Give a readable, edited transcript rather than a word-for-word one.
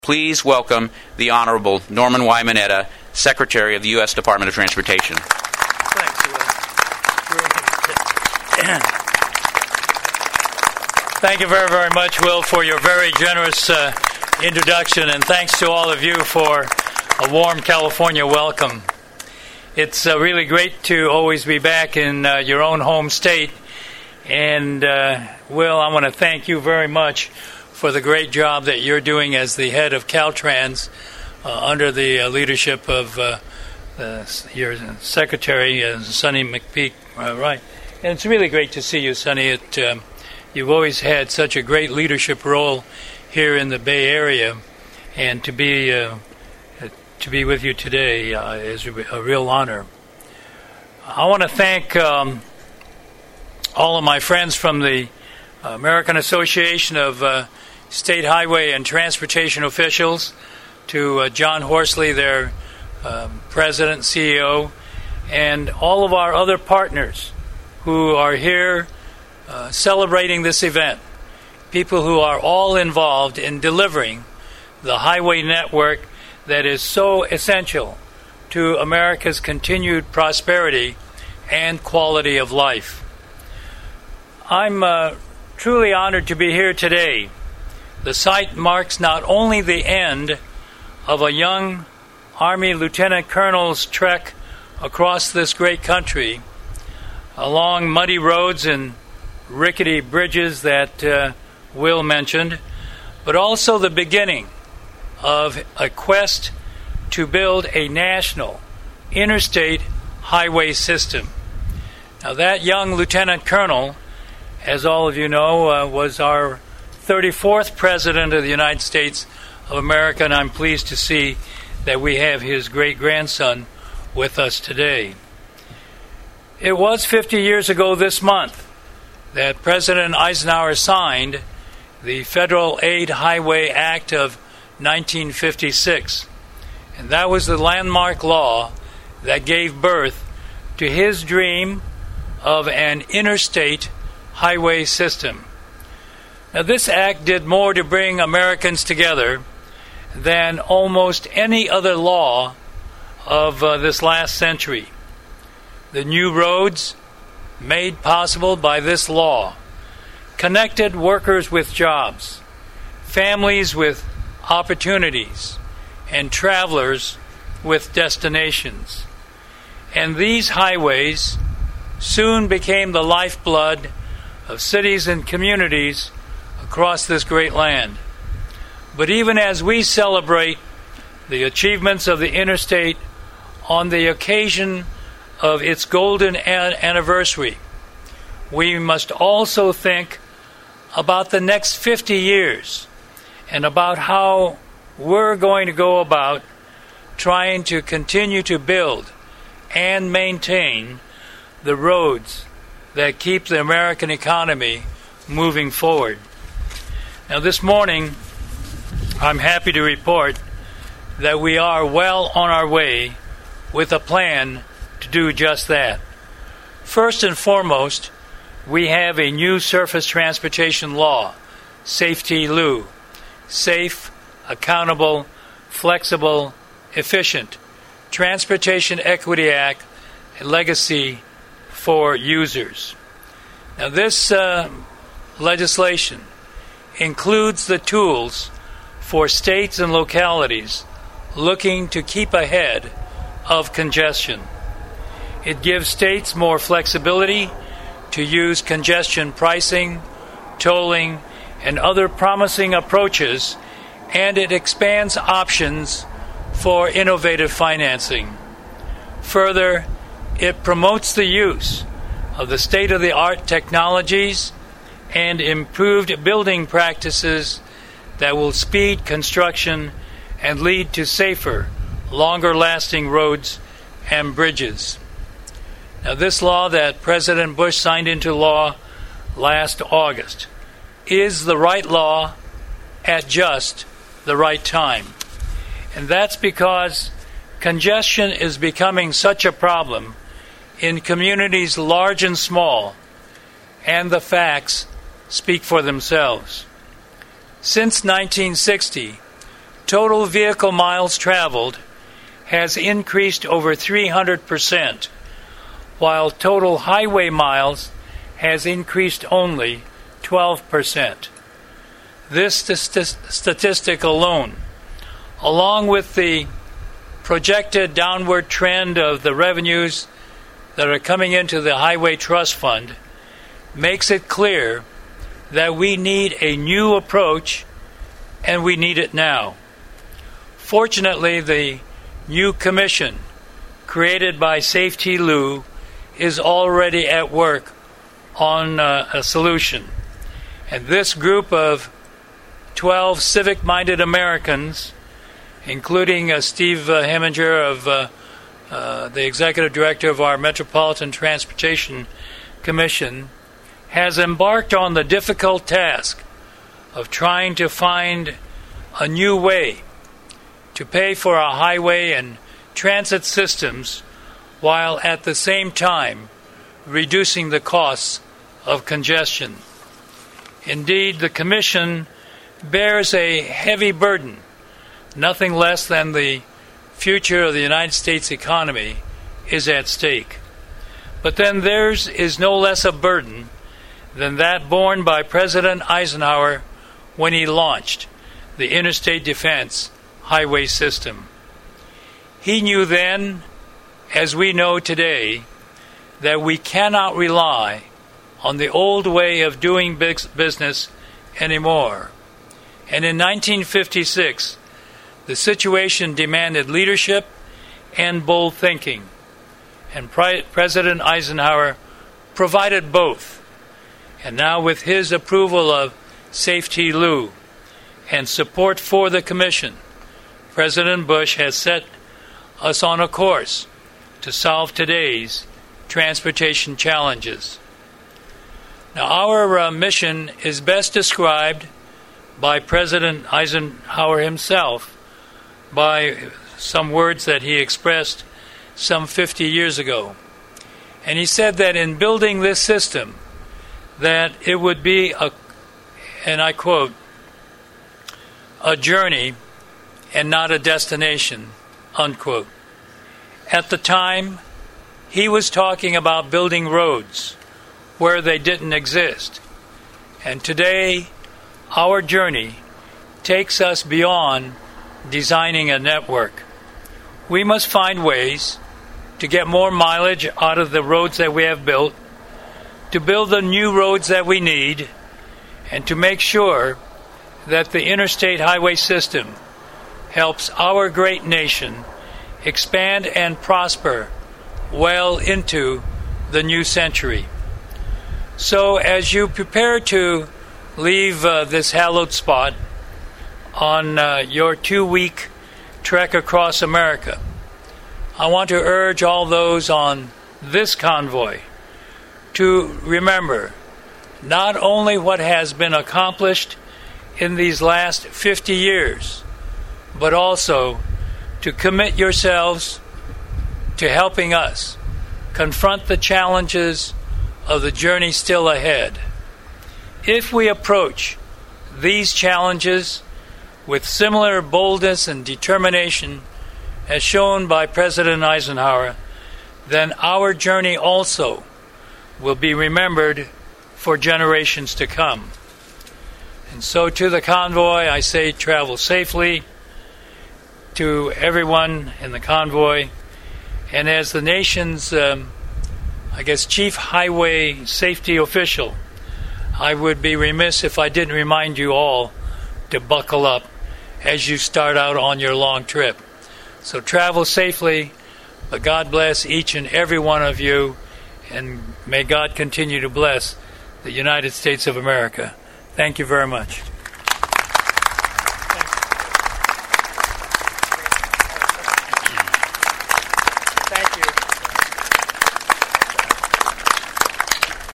Please welcome the Honorable Norman Y. Mineta, Secretary of the U.S. Department of Transportation. Thanks, Will. Thank you very, very much, Will, for your very generous introduction, and thanks to all of you for a warm California welcome. It's really great to always be back in your own home state, and Will, I want to thank you very much for the great job that you're doing as the head of Caltrans under the leadership of your secretary, Sonny McPeak. Right. And it's really great to see you, Sonny. You've always had such a great leadership role here in the Bay Area, and to be with you today is a real honor. I want to thank all of my friends from the American Association of State Highway and Transportation Officials, to John Horsley, their president and CEO, and all of our other partners who are here celebrating this event, people who are all involved in delivering the highway network that is so essential to America's continued prosperity and quality of life. I'm truly honored to be here today. The site marks not only the end of a young Army Lieutenant Colonel's trek across this great country, along muddy roads and rickety bridges that Will mentioned, but also the beginning of a quest to build a national interstate highway system. Now, that young Lieutenant Colonel, as all of you know, was our 34th President of the United States of America, and I'm pleased to see that we have his great-grandson with us today. It was 50 years ago this month that President Eisenhower signed the Federal Aid Highway Act of 1956, and that was the landmark law that gave birth to his dream of an interstate highway system. Now, this act did more to bring Americans together than almost any other law of this last century. The new roads, made possible by this law, connected workers with jobs, families with opportunities, and travelers with destinations. And these highways soon became the lifeblood of cities and communities across this great land. But even as we celebrate the achievements of the interstate on the occasion of its golden anniversary, we must also think about the next 50 years and about how we're going to go about trying to continue to build and maintain the roads that keep the American economy moving forward. Now, this morning, I'm happy to report that we are well on our way with a plan to do just that. First and foremost, we have a new surface transportation law, SAFE-T-LU, Safe, Accountable, Flexible, Efficient Transportation Equity Act, a legacy for users. Now, this legislation includes the tools for states and localities looking to keep ahead of congestion. It gives states more flexibility to use congestion pricing, tolling, and other promising approaches, and it expands options for innovative financing. Further, it promotes the use of the state-of-the-art technologies and improved building practices that will speed construction and lead to safer, longer-lasting roads and bridges. Now, this law that President Bush signed into law last August is the right law at just the right time. And that's because congestion is becoming such a problem in communities large and small, and the facts speak for themselves. Since 1960, total vehicle miles traveled has increased over 300%, while total highway miles has increased only 12%. This statistic alone, along with the projected downward trend of the revenues that are coming into the Highway Trust Fund, makes it clear that we need a new approach, and we need it now. Fortunately, the new commission created by Safety Lou is already at work on a solution. And this group of 12 civic-minded Americans, including Steve Heminger, of the executive director of our Metropolitan Transportation Commission, has embarked on the difficult task of trying to find a new way to pay for our highway and transit systems while at the same time reducing the costs of congestion. Indeed, the Commission bears a heavy burden. Nothing less than the future of the United States economy is at stake. But then theirs is no less a burden than that borne by President Eisenhower when he launched the Interstate Defense Highway System. He knew then, as we know today, that we cannot rely on the old way of doing business anymore. And in 1956, the situation demanded leadership and bold thinking. And President Eisenhower provided both. And now, with his approval of Safety Lou and support for the Commission, President Bush has set us on a course to solve today's transportation challenges. Now, our mission is best described by President Eisenhower himself by some words that he expressed some 50 years ago. And he said that in building this system, that it would be and I quote, a journey and not a destination, unquote. At the time, he was talking about building roads where they didn't exist. And today, our journey takes us beyond designing a network. We must find ways to get more mileage out of the roads that we have built, to build the new roads that we need, and to make sure that the interstate highway system helps our great nation expand and prosper well into the new century. So as you prepare to leave this hallowed spot on your 2-week trek across America, I want to urge all those on this convoy to remember not only what has been accomplished in these last 50 years, but also to commit yourselves to helping us confront the challenges of the journey still ahead. If we approach these challenges with similar boldness and determination as shown by President Eisenhower, then our journey also will be remembered for generations to come. And so to the convoy, I say travel safely. To everyone in the convoy, and as the nation's, chief highway safety official, I would be remiss if I didn't remind you all to buckle up as you start out on your long trip. So travel safely, but God bless each and every one of you, and may God continue to bless the United States of America. Thank you very much.